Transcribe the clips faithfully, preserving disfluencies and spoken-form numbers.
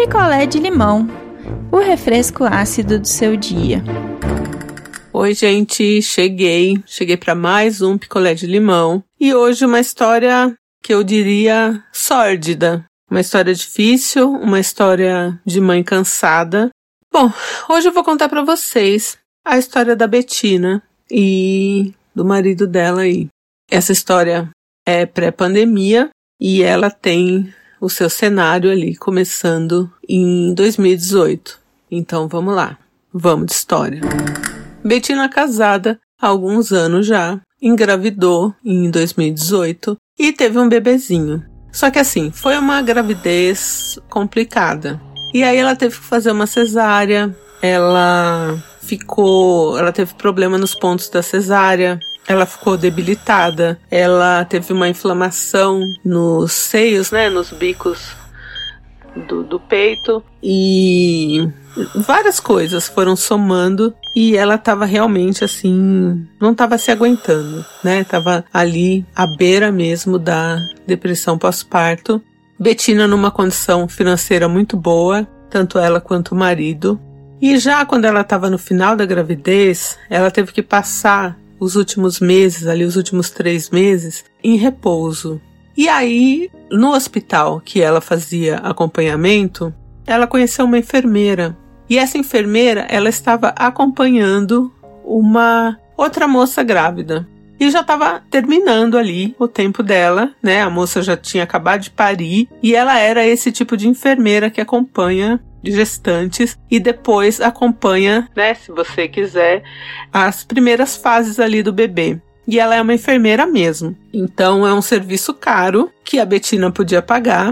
picolé de limão, o refresco ácido do seu dia. Oi, gente, cheguei. Cheguei para mais um picolé de limão. E hoje uma história que eu diria sórdida. Uma história difícil, uma história de mãe cansada. Bom, hoje eu vou contar para vocês a história da Betina e do marido dela aí. Essa história é pré-pandemia e ela tem o seu cenário ali começando em dois mil e dezoito. Então vamos lá, vamos de história. Betina casada há alguns anos já, engravidou em dois mil e dezoito e teve um bebezinho. Só que assim, foi uma gravidez complicada. E aí ela teve que fazer uma cesárea, ela ficou, ela teve problema nos pontos da cesárea, ela ficou debilitada, ela teve uma inflamação nos seios, né, nos bicos do, do peito e várias coisas foram somando e ela estava realmente assim, não estava se aguentando, né, estava ali à beira mesmo da depressão pós-parto. Betina numa condição financeira muito boa, tanto ela quanto o marido. E já quando ela estava no final da gravidez, ela teve que passar os últimos meses, ali os últimos três meses, em repouso. E aí, no hospital que ela fazia acompanhamento, ela conheceu uma enfermeira. E essa enfermeira, ela estava acompanhando uma outra moça grávida. E já estava terminando ali o tempo dela, né? A moça já tinha acabado de parir e ela era esse tipo de enfermeira que acompanha gestantes e depois acompanha, né, se você quiser, as primeiras fases ali do bebê. E ela é uma enfermeira mesmo. Então é um serviço caro que a Betina podia pagar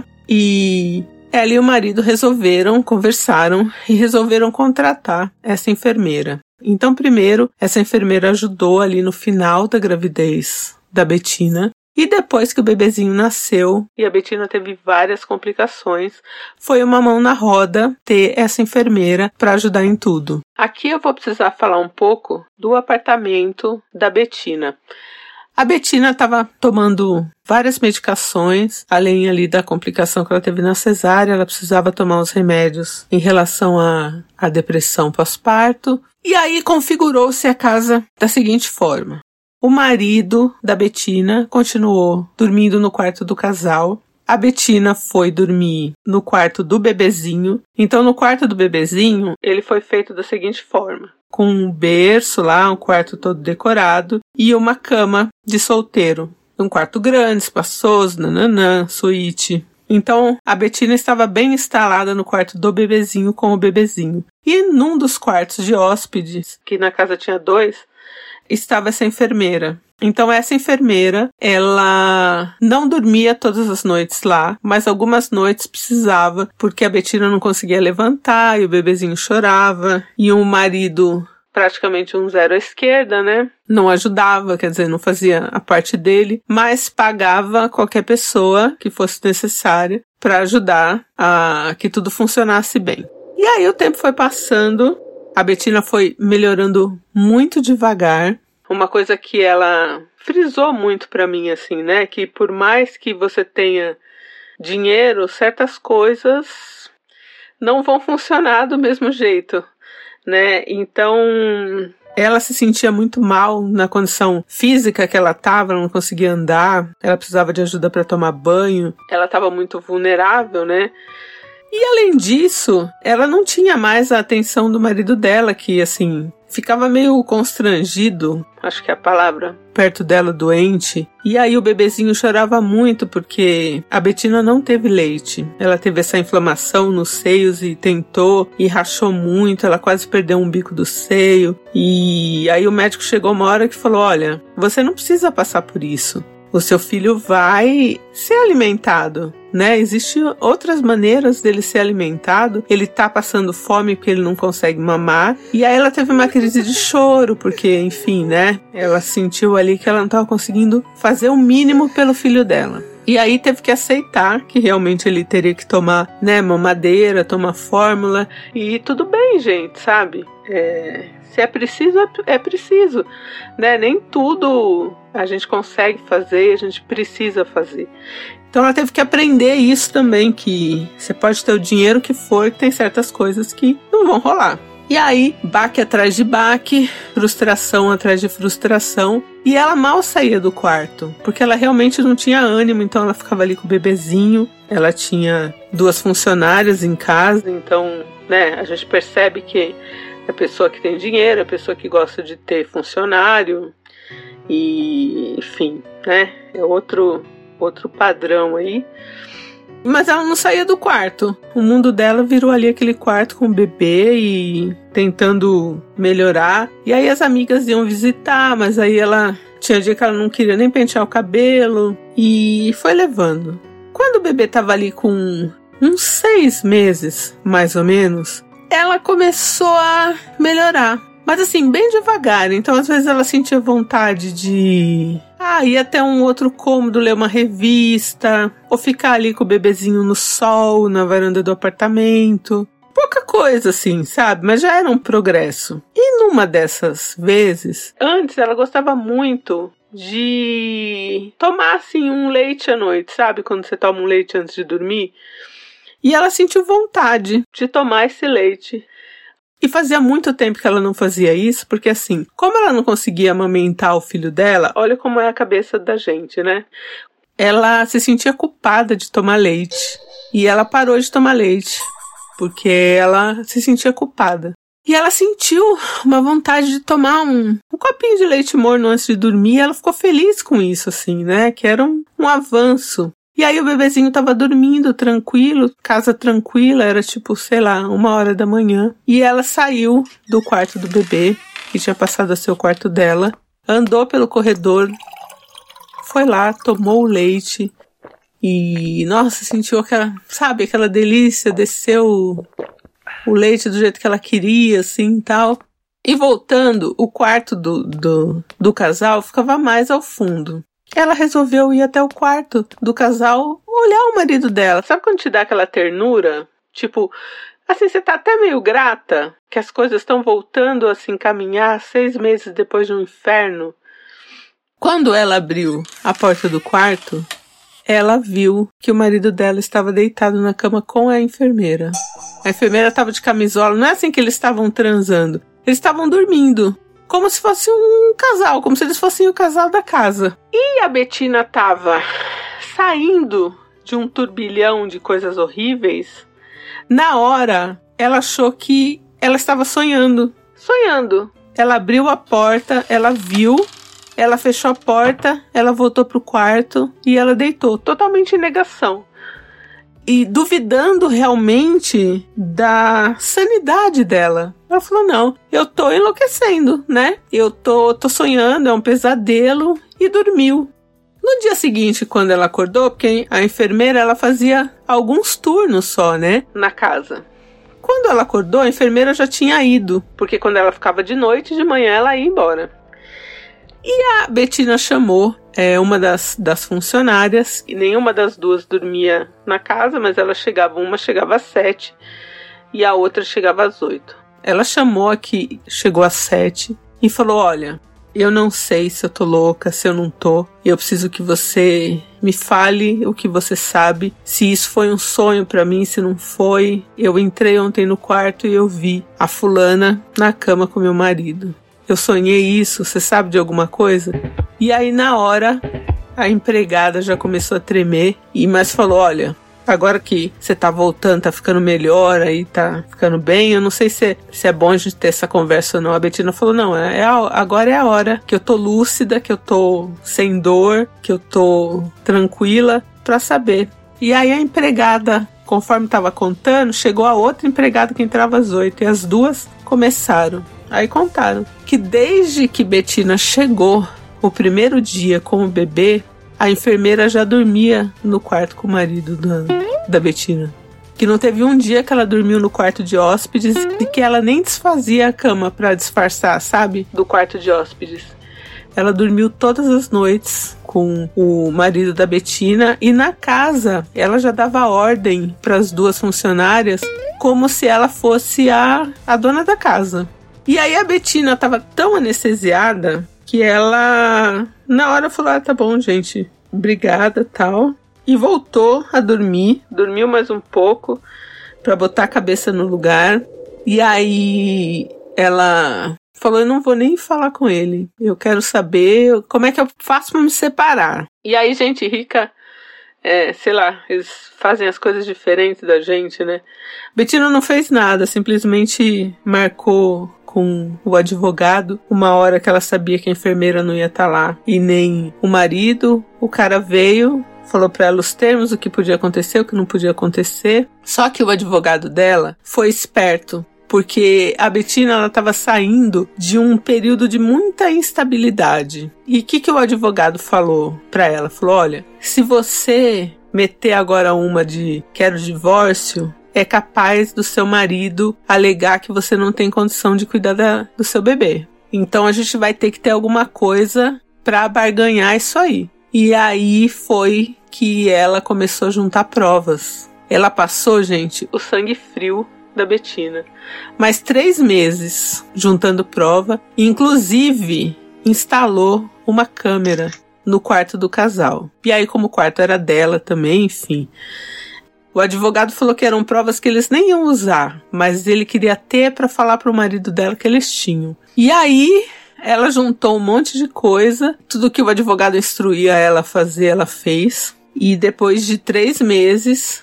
e ela e o marido resolveram, conversaram e resolveram contratar essa enfermeira. Então, primeiro, essa enfermeira ajudou ali no final da gravidez da Betina. E depois que o bebezinho nasceu e a Betina teve várias complicações, foi uma mão na roda ter essa enfermeira para ajudar em tudo. Aqui eu vou precisar falar um pouco do apartamento da Betina. A Betina estava tomando várias medicações, além ali da complicação que ela teve na cesárea, ela precisava tomar os remédios em relação à, à depressão pós-parto. E aí configurou-se a casa da seguinte forma. O marido da Betina continuou dormindo no quarto do casal. A Betina foi dormir no quarto do bebezinho. Então, no quarto do bebezinho, ele foi feito da seguinte forma. Com um berço lá, um quarto todo decorado e uma cama de solteiro. Um quarto grande, espaçoso, nananã, suíte. Então, a Betina estava bem instalada no quarto do bebezinho com o bebezinho. E num dos quartos de hóspedes, que na casa tinha dois, estava essa enfermeira. Então, essa enfermeira, ela não dormia todas as noites lá, mas algumas noites precisava, porque a Betina não conseguia levantar e o bebezinho chorava. E o marido, praticamente um zero à esquerda, né? Não ajudava, quer dizer, não fazia a parte dele, mas pagava qualquer pessoa que fosse necessária para ajudar a que tudo funcionasse bem. E aí o tempo foi passando, a Betina foi melhorando muito devagar. Uma coisa que ela frisou muito para mim, assim, né? Que por mais que você tenha dinheiro, certas coisas não vão funcionar do mesmo jeito, né? Então, ela se sentia muito mal na condição física que ela estava, ela não conseguia andar, ela precisava de ajuda para tomar banho, ela estava muito vulnerável, né? E além disso, ela não tinha mais a atenção do marido dela, que assim, ficava meio constrangido, acho que é a palavra, perto dela, doente. E aí o bebezinho chorava muito porque a Betina não teve leite. Ela teve essa inflamação nos seios e tentou e rachou muito, ela quase perdeu um bico do seio. E aí o médico chegou uma hora que falou, olha, você não precisa passar por isso. O seu filho vai ser alimentado, né? Existem outras maneiras dele ser alimentado. Ele tá passando fome porque ele não consegue mamar. E aí ela teve uma crise de choro, porque, enfim, né? Ela sentiu ali que ela não estava conseguindo fazer o mínimo pelo filho dela. E aí teve que aceitar que realmente ele teria que tomar, né, mamadeira, tomar fórmula. E tudo bem, gente, sabe? É, se é preciso, é, é preciso. Né? Nem tudo a gente consegue fazer, a gente precisa fazer. Então ela teve que aprender isso também, que você pode ter o dinheiro que for, que tem certas coisas que não vão rolar. E aí, baque atrás de baque, frustração atrás de frustração. E ela mal saía do quarto, porque ela realmente não tinha ânimo, então ela ficava ali com o bebezinho. Ela tinha duas funcionárias em casa, então, né, a gente percebe que é a pessoa que tem dinheiro, é a pessoa que gosta de ter funcionário. E, enfim, né, é outro, outro padrão aí. Mas ela não saía do quarto. O mundo dela virou ali aquele quarto com o bebê e tentando melhorar. E aí as amigas iam visitar, mas aí ela tinha dia que ela não queria nem pentear o cabelo. E foi levando. Quando o bebê tava ali com uns seis meses, mais ou menos, ela começou a melhorar. Mas assim, bem devagar. Então às vezes ela sentia vontade de... Ah, ir até um outro cômodo, ler uma revista, ou ficar ali com o bebezinho no sol, na varanda do apartamento. Pouca coisa, assim, sabe? Mas já era um progresso. E numa dessas vezes, antes ela gostava muito de tomar, assim, um leite à noite, sabe? Quando você toma um leite antes de dormir. E ela sentiu vontade de tomar esse leite. E fazia muito tempo que ela não fazia isso, porque assim, como ela não conseguia amamentar o filho dela, olha como é a cabeça da gente, né? Ela se sentia culpada de tomar leite. E ela parou de tomar leite, porque ela se sentia culpada. E ela sentiu uma vontade de tomar um, um copinho de leite morno antes de dormir, e ela ficou feliz com isso, assim, né? Que era um, um avanço. E aí o bebezinho tava dormindo tranquilo, casa tranquila, era tipo, sei lá, uma hora da manhã. E ela saiu do quarto do bebê, que tinha passado a ser o quarto dela, andou pelo corredor, foi lá, tomou o leite e, nossa, sentiu aquela, sabe, aquela delícia, desceu o leite do jeito que ela queria, assim, e tal. E voltando, o quarto do, do, do casal ficava mais ao fundo. Ela resolveu ir até o quarto do casal, olhar o marido dela. Sabe quando te dá aquela ternura? Tipo, assim, você tá até meio grata que as coisas estão voltando a se encaminhar seis meses depois de um inferno. Quando ela abriu a porta do quarto, ela viu que o marido dela estava deitado na cama com a enfermeira. A enfermeira estava de camisola. Não é assim que eles estavam transando. Eles estavam dormindo. Como se fosse um casal, como se eles fossem o casal da casa. E a Bettina tava saindo de um turbilhão de coisas horríveis. Na hora, ela achou que ela estava sonhando. Sonhando. Ela abriu a porta, ela viu, ela fechou a porta, ela voltou pro quarto e ela deitou, totalmente em negação. E duvidando realmente da sanidade dela. Ela falou, não, eu tô enlouquecendo, né? Eu tô, tô sonhando, é um pesadelo. E dormiu. No dia seguinte, quando ela acordou, porque a enfermeira, ela fazia alguns turnos só, né? Na casa. Quando ela acordou, a enfermeira já tinha ido. Porque quando ela ficava de noite, de manhã ela ia embora. E a Bettina chamou é, uma das, das funcionárias, e nenhuma das duas dormia na casa, mas ela chegava, uma chegava às sete e a outra chegava às oito. Ela chamou a que chegou às sete e falou, olha, eu não sei se eu tô louca, se eu não tô, eu preciso que você me fale o que você sabe, se isso foi um sonho pra mim, se não foi. Eu entrei ontem no quarto e eu vi a fulana na cama com meu marido. Eu sonhei isso, você sabe de alguma coisa? E aí na hora, a empregada já começou a tremer, e mas falou, olha, agora que você tá voltando, tá ficando melhor, aí tá ficando bem, eu não sei se é, se é bom a gente ter essa conversa ou não. A Bettina falou, não, é, é a, agora é a hora que eu tô lúcida, que eu tô sem dor, que eu tô tranquila, pra saber. E aí a empregada, conforme tava contando, chegou a outra empregada que entrava às oito, e as duas começaram. Aí contaram que desde que Bettina chegou, o primeiro dia com o bebê, a enfermeira já dormia no quarto com o marido da, da Bettina. Que não teve um dia que ela dormiu no quarto de hóspedes e que ela nem desfazia a cama pra disfarçar, sabe? Do quarto de hóspedes. Ela dormiu todas as noites com com o marido da Bettina, e na casa ela já dava ordem para as duas funcionárias como se ela fosse a, a dona da casa. E aí a Bettina estava tão anestesiada que ela na hora falou, ah, tá bom, gente, obrigada, tal, e voltou a dormir, dormiu mais um pouco para botar a cabeça no lugar. E aí ela falou, eu não vou nem falar com ele, eu quero saber como é que eu faço para me separar. E aí, gente rica, é, sei lá, eles fazem as coisas diferentes da gente, né? Bettina não fez nada, simplesmente marcou com o advogado uma hora que ela sabia que a enfermeira não ia estar lá e nem o marido. O cara veio, falou para ela os termos, o que podia acontecer, o que não podia acontecer. Só que o advogado dela foi esperto, porque a Bettina ela estava saindo de um período de muita instabilidade. E o que, que o advogado falou para ela? Falou, olha, se você meter agora uma de quero divórcio, é capaz do seu marido alegar que você não tem condição de cuidar da, do seu bebê. Então a gente vai ter que ter alguma coisa para barganhar isso aí. E aí foi que ela começou a juntar provas. Ela passou, gente, o sangue frio da Bettina. Mais três meses juntando prova. Inclusive, instalou uma câmera no quarto do casal. E aí, como o quarto era dela também, enfim, o advogado falou que eram provas que eles nem iam usar, mas ele queria ter para falar para o marido dela que eles tinham. E aí ela juntou um monte de coisa, tudo que o advogado instruía ela a fazer, ela fez. E depois de três meses,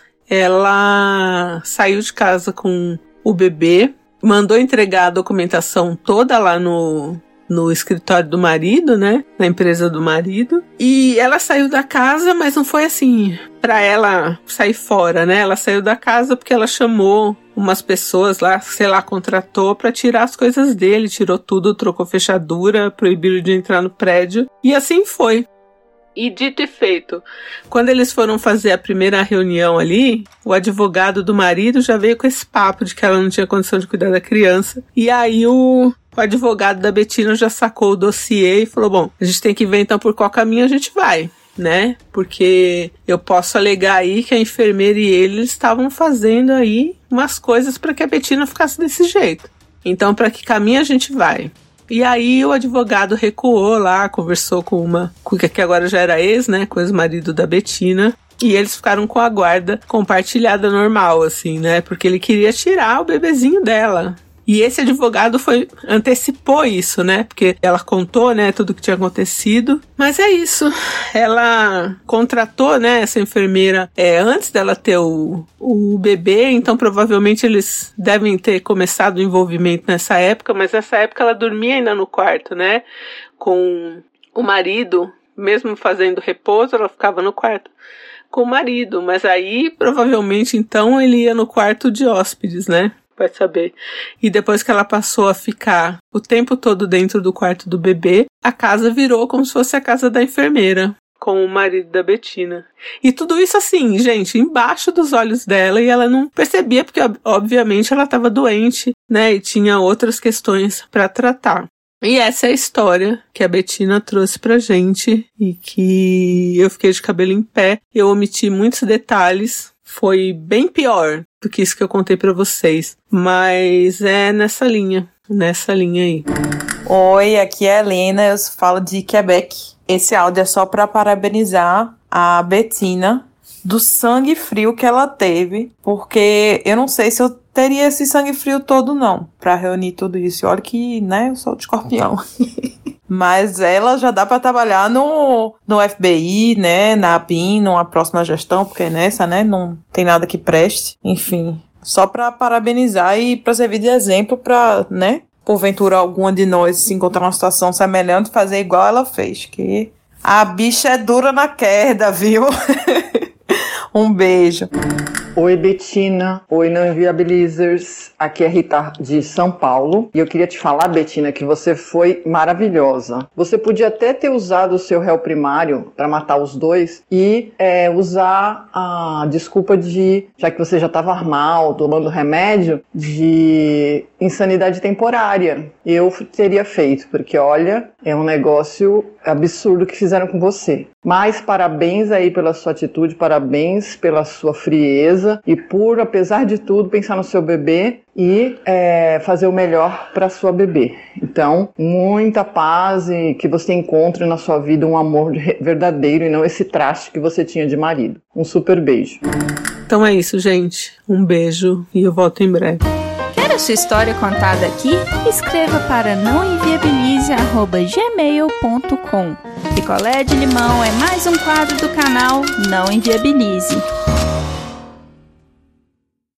ela saiu de casa com o bebê, mandou entregar a documentação toda lá no, no escritório do marido, né? Na empresa do marido. E ela saiu da casa, mas não foi assim pra ela sair fora, né? Ela saiu da casa porque ela chamou umas pessoas lá, sei lá, contratou pra tirar as coisas dele, tirou tudo, trocou fechadura, proibiu de entrar no prédio. E assim foi. E dito e feito, quando eles foram fazer a primeira reunião ali, o advogado do marido já veio com esse papo de que ela não tinha condição de cuidar da criança. E aí o, o advogado da Bettina já sacou o dossiê e falou, bom, a gente tem que ver então por qual caminho a gente vai, né? Porque eu posso alegar aí que a enfermeira e ele estavam fazendo aí umas coisas para que a Bettina ficasse desse jeito. Então, para que caminho a gente vai? E aí o advogado recuou lá, conversou com uma, que agora já era ex, né, com o ex-marido da Bettina, e eles ficaram com a guarda compartilhada normal, assim, né, porque ele queria tirar o bebezinho dela. E esse advogado foi, antecipou isso, né? Porque ela contou, né, tudo que tinha acontecido. Mas é isso. Ela contratou, né, essa enfermeira é, antes dela ter o, o bebê. Então, provavelmente, eles devem ter começado o envolvimento nessa época. Mas nessa época, ela dormia ainda no quarto, né? Com o marido, mesmo fazendo repouso, ela ficava no quarto com o marido. Mas aí, provavelmente, então, ele ia no quarto de hóspedes, né? Vai saber. E depois que ela passou a ficar o tempo todo dentro do quarto do bebê, a casa virou como se fosse a casa da enfermeira, com o marido da Bettina. E tudo isso assim, gente, embaixo dos olhos dela, e ela não percebia, porque obviamente ela estava doente, né, e tinha outras questões para tratar. E essa é a história que a Bettina trouxe pra gente, e que eu fiquei de cabelo em pé. Eu omiti muitos detalhes, foi bem pior do que isso que eu contei pra vocês. Mas é nessa linha, nessa linha aí. Oi, aqui é a Helena, eu falo de Quebec. Esse áudio é só pra parabenizar a Bettina do sangue frio que ela teve, porque eu não sei se eu teria esse sangue frio todo não, pra reunir tudo isso. E olha que, né, eu sou de escorpião. Mas ela já dá pra trabalhar no, no F B I, né, na A P I M, numa próxima gestão, porque nessa, né, não tem nada que preste. Enfim, só pra parabenizar e pra servir de exemplo pra, né, porventura alguma de nós se encontrar numa situação semelhante, fazer igual ela fez, que a bicha é dura na queda, viu? Um beijo. Oi, Betina. Oi, Não Inviabilizers. Aqui é Rita de São Paulo. E eu queria te falar, Betina, que você foi maravilhosa. Você podia até ter usado o seu réu primário para matar os dois e é, usar a desculpa de, já que você já estava mal, tomando remédio, de insanidade temporária. Eu teria feito, porque olha, é um negócio absurdo que fizeram com você. Mas parabéns aí pela sua atitude, parabéns pela sua frieza e por, apesar de tudo, pensar no seu bebê e é, fazer o melhor para sua bebê. Então, muita paz e que você encontre na sua vida um amor verdadeiro e não esse traste que você tinha de marido. Um super beijo. Então é isso, gente. Um beijo e eu volto em breve. Quer a sua história contada aqui? Escreva para não inviabilize arroba gmail ponto com. Picolé de Limão é mais um quadro do canal Não Inviabilize.